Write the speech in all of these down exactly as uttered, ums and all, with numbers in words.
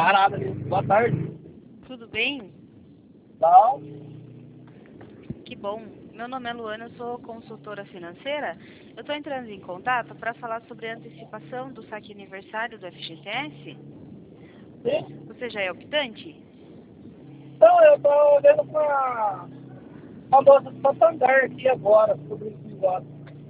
parado ali. Boa tarde. Tudo bem? Não. Que bom. Meu nome é Luana, eu sou consultora financeira. Eu estou entrando em contato para falar sobre a antecipação do saque aniversário do F G T S. Sim. Você já é optante? Então, eu tô olhando pra a moça do Santander aqui agora, sobre esse negócio.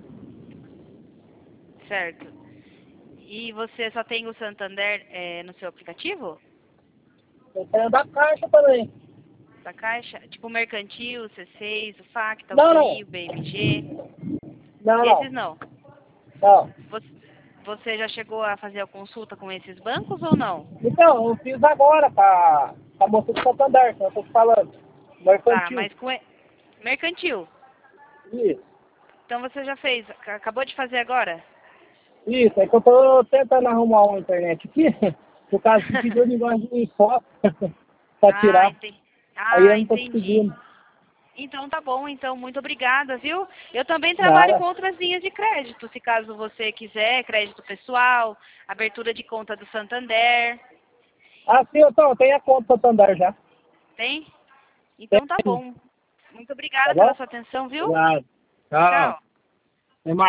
Certo. E você só tem o Santander é, no seu aplicativo? Eu tenho da Caixa também. Da Caixa? Tipo Mercantil, o C seis, o Facta, o Não, C I, não. o B M G? Não, Esses não. não. Não. Você, você já chegou a fazer a consulta com esses bancos ou não? Então, eu fiz agora pra a moça do Santander, que eu tô te falando. Tá, Mercantil. mas com... e- Mercantil. Isso. Então você já fez, ac- acabou de fazer agora? Isso, é que eu tô tentando arrumar uma internet aqui, por causa que pediu o negócio de foto pra Ah, tirar. entendi. Aí eu Ah, não tô entendi. conseguindo. Então tá bom, então muito obrigada, viu? Eu também trabalho Nada. com outras linhas de crédito, se caso você quiser, crédito pessoal, abertura de conta do Santander, Ah, sim, então, eu tenho a conta do Santander já. tem? Então tá bom. Muito Tá obrigada pela bom? sua atenção, viu? Obrigado. Tchau. Tchau.